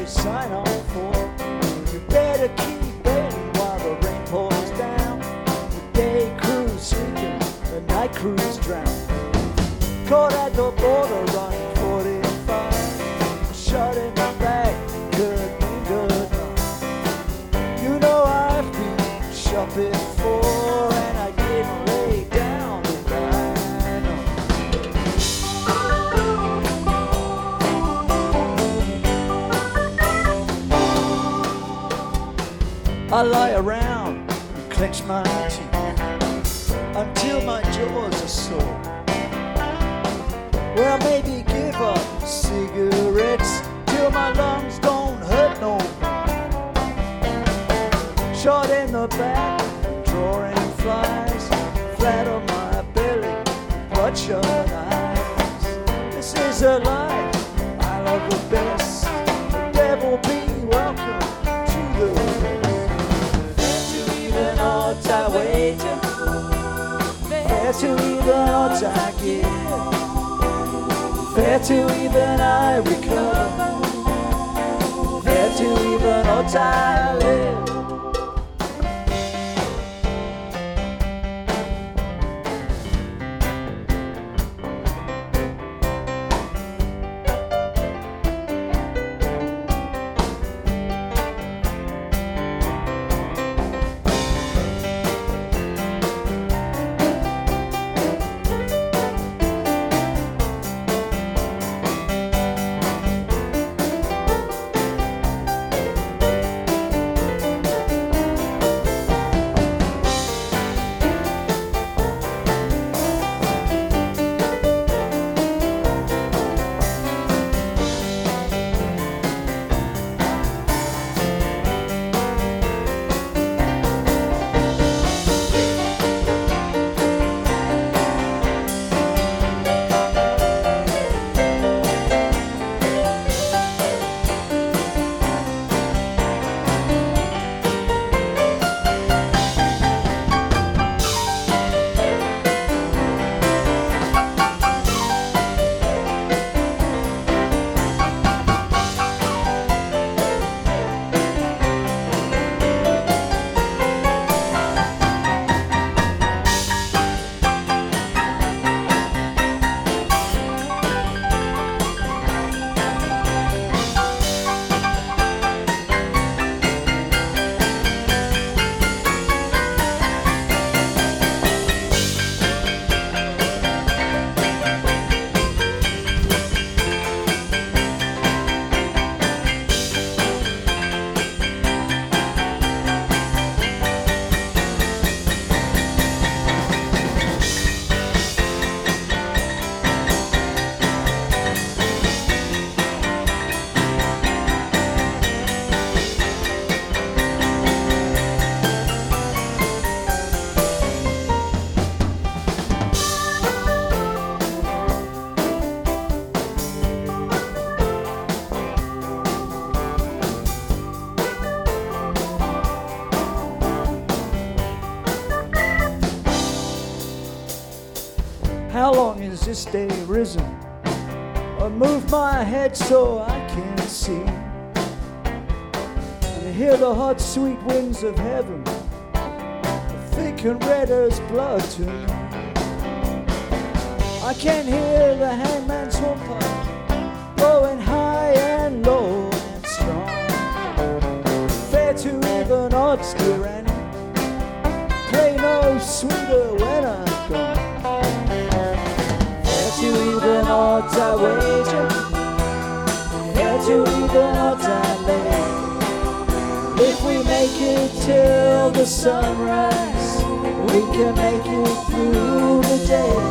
sign on for. You better keep bailing while the rain pours down. The day crew's sleeping, the night crew's drowned. Caught at the border running 45. Shot in the back, good mean goodbye. You know I've been shot before, and I didn't lay down to die. I lie around and clench my teeth until my jaws are sore. Well, maybe give up cigarettes till my lungs don't hurt no more. Shot in the back, drawing flies, flat on my belly, bloodshot eyes. This is a life I love the best. The devil be welcome to the rest. Fair to even odds I wager, fair to even odds I give, fair to even I recover, fair to even odds I live. How long is this day risen? I move my head so I can see, and I hear the hot sweet winds of heaven, thick and red as blood to me. I can hear the hangman's hornpipe blowing high and low and strong. Fair to even odds, dear Annie, play no sweeter when I'm gone. To even odds I wager, fair to even odds I lay. If we make it till the sunrise, we can make it through the day.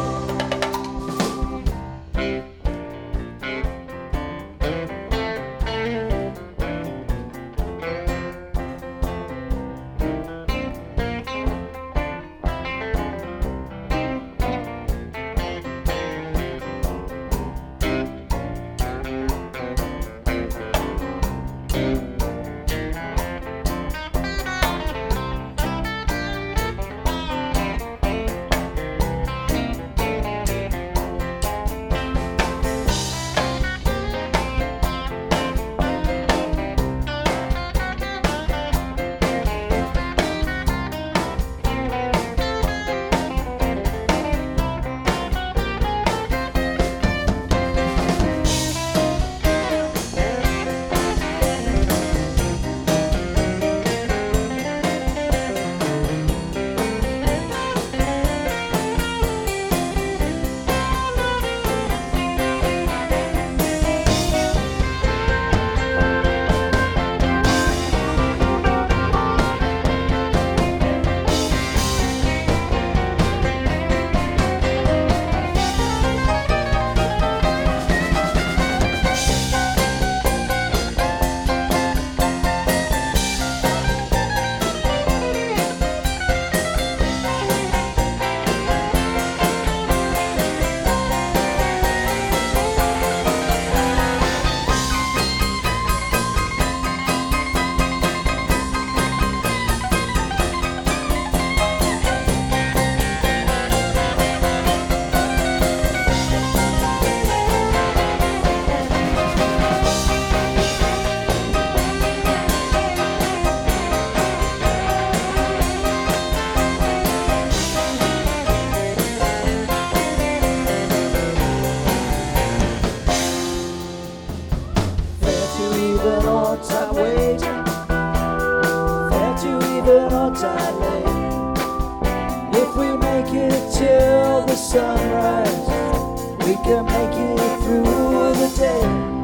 odds I'm waging, fair to even odds I lay. If we make it till the sunrise, we can make it through the day.